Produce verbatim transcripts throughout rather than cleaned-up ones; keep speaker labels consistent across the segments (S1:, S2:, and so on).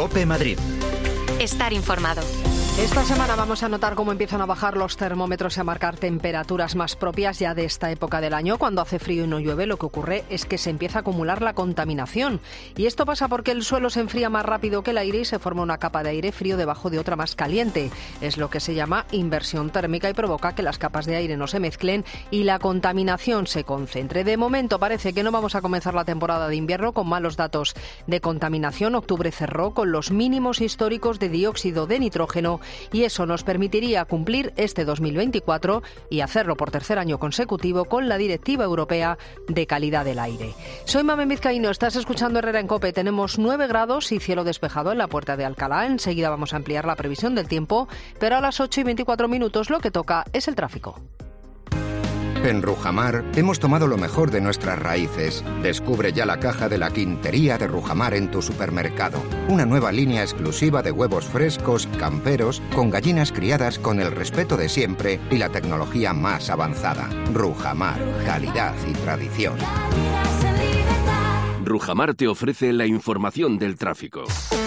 S1: COPE Madrid.
S2: Estar informado.
S3: Esta semana vamos a notar cómo empiezan a bajar los termómetros y a marcar temperaturas más propias ya de esta época del año. Cuando hace frío y no llueve, lo que ocurre es que se empieza a acumular la contaminación. Y esto pasa porque el suelo se enfría más rápido que el aire y se forma una capa de aire frío debajo de otra más caliente. Es lo que se llama inversión térmica y provoca que las capas de aire no se mezclen y la contaminación se concentre. De momento parece que no vamos a comenzar la temporada de invierno con malos datos de contaminación. Octubre cerró con los mínimos históricos de dióxido de nitrógeno y eso nos permitiría cumplir este dos mil veinticuatro y hacerlo por tercer año consecutivo con la Directiva Europea de Calidad del Aire. Soy Mamen Vizcaíno, estás escuchando Herrera en COPE. Tenemos nueve grados y cielo despejado en la Puerta de Alcalá. Enseguida vamos a ampliar la previsión del tiempo, pero a las ocho y veinticuatro minutos lo que toca es el tráfico.
S4: En Rujamar hemos tomado lo mejor de nuestras raíces. Descubre ya la caja de la Quintería de Rujamar en tu supermercado. Una nueva línea exclusiva de huevos frescos, camperos, con gallinas criadas con el respeto de siempre y la tecnología más avanzada. Rujamar, calidad y tradición.
S5: Rujamar te ofrece la información del tráfico.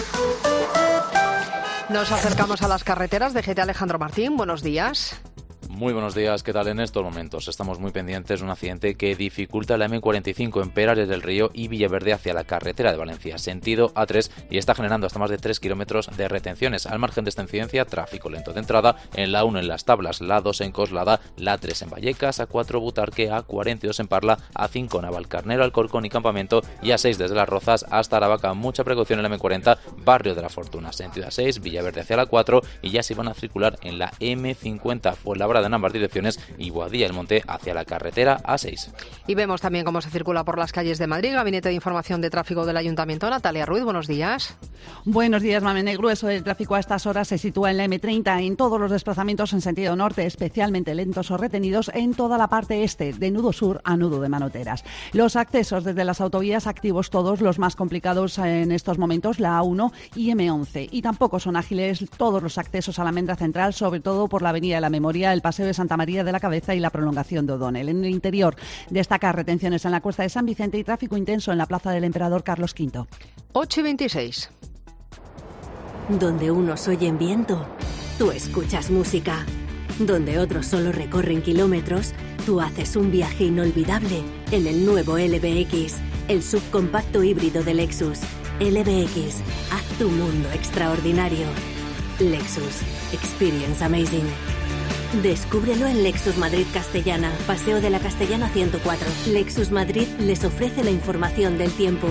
S3: Nos acercamos a las carreteras de G T Alejandro Martín. Buenos días.
S6: Muy buenos días, ¿qué tal? En estos momentos estamos muy pendientes de un accidente que dificulta la eme cuarenta y cinco en Perales del Río y Villaverde hacia la carretera de Valencia, sentido A tres, y está generando hasta más de tres kilómetros de retenciones. Al margen de esta incidencia, tráfico lento de entrada en la uno en Las Tablas, la dos en Coslada, la tres en Vallecas, A cuatro Butarque, A cuarenta y dos en Parla, A cinco Navalcarnero, Alcorcón y Campamento y A seis desde Las Rozas hasta Aravaca. Mucha precaución en la eme cuarenta, Barrio de la Fortuna, sentido A seis, Villaverde hacia la cuatro y ya se van a circular en la eme cincuenta, Fuenlabrada en ambas direcciones y Boadilla del Monte hacia la carretera A seis.
S3: Y vemos también cómo se circula por las calles de Madrid. Gabinete de Información de Tráfico del Ayuntamiento. Natalia Ruiz, buenos días.
S7: Buenos días, Mamen. El grueso del tráfico a estas horas se sitúa en la eme treinta en todos los desplazamientos en sentido norte, especialmente lentos o retenidos en toda la parte este, de nudo sur a nudo de Manoteras. Los accesos desde las autovías activos todos, los más complicados en estos momentos, la A uno y eme once. Y tampoco son ágiles todos los accesos a la Almendra Central, sobre todo por la Avenida de la Memoria, el Paseo de Santa María de la Cabeza y la prolongación de O'Donnell. En el interior destaca retenciones en la Cuesta de San Vicente y tráfico intenso en la Plaza del Emperador Carlos quinto.
S3: ocho y veintiséis.
S8: Donde unos oyen viento, tú escuchas música. Donde otros solo recorren kilómetros, tú haces un viaje inolvidable en el nuevo ele be equis, el subcompacto híbrido de Lexus. ele be equis, haz tu mundo extraordinario. Lexus, experience amazing. Descúbrelo en Lexus Madrid Castellana, Paseo de la Castellana ciento cuatro. Lexus Madrid les ofrece la información del tiempo.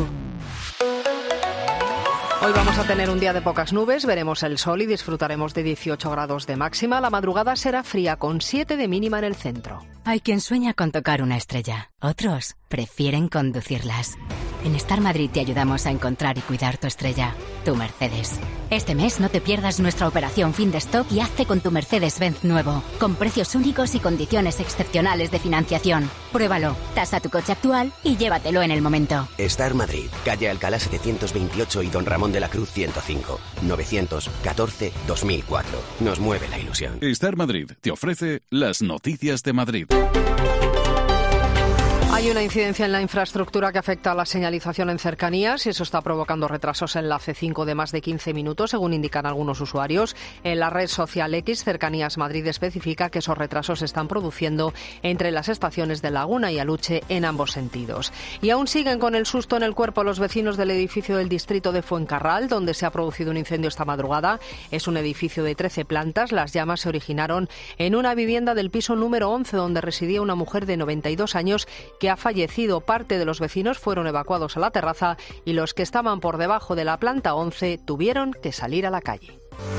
S3: Hoy vamos a tener un día de pocas nubes, veremos el sol y disfrutaremos de dieciocho grados de máxima. La madrugada será fría con siete de mínima en el centro.
S2: Hay quien sueña con tocar una estrella, otros prefieren conducirlas. En Star Madrid te ayudamos a encontrar y cuidar tu estrella, tu Mercedes. Este mes no te pierdas nuestra operación fin de stock y hazte con tu Mercedes-Benz nuevo, con precios únicos y condiciones excepcionales de financiación. Pruébalo, tasa tu coche actual y llévatelo en el momento.
S9: Star Madrid, calle Alcalá setecientos veintiocho y Don Ramón de la Cruz ciento cinco, novecientos catorce dos mil cuatro. Nos mueve la ilusión.
S10: Star Madrid te ofrece las noticias de Madrid.
S3: Hay una incidencia en la infraestructura que afecta a la señalización en cercanías y eso está provocando retrasos en la ce cinco de más de quince minutos, según indican algunos usuarios. En la red social X, Cercanías Madrid especifica que esos retrasos se están produciendo entre las estaciones de Laguna y Aluche en ambos sentidos. Y aún siguen con el susto en el cuerpo los vecinos del edificio del distrito de Fuencarral, donde se ha producido un incendio esta madrugada. Es un edificio de trece plantas. Las llamas se originaron en una vivienda del piso número once, donde residía una mujer de noventa y dos años que ha fallecido. Parte de los vecinos fueron evacuados a la terraza y los que estaban por debajo de la planta once tuvieron que salir a la calle.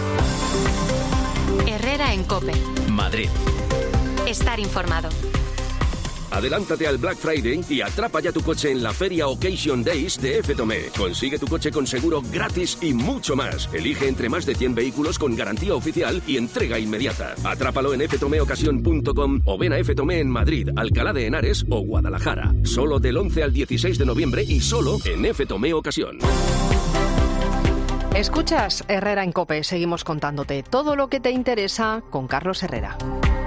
S2: Herrera en COPE.
S1: Madrid.
S2: Estar informado.
S5: Adelántate al Black Friday y atrapa ya tu coche en la feria Occasion Days de F Tomé. Consigue tu coche con seguro gratis y mucho más. Elige entre más de cien vehículos con garantía oficial y entrega inmediata. Atrápalo en f tomé ocasión punto com o ven a F Tomé en Madrid, Alcalá de Henares o Guadalajara. Solo del once al dieciséis de noviembre y solo en F Tomé Ocasión.
S3: Escuchas Herrera en COPE. Seguimos contándote todo lo que te interesa con Carlos Herrera.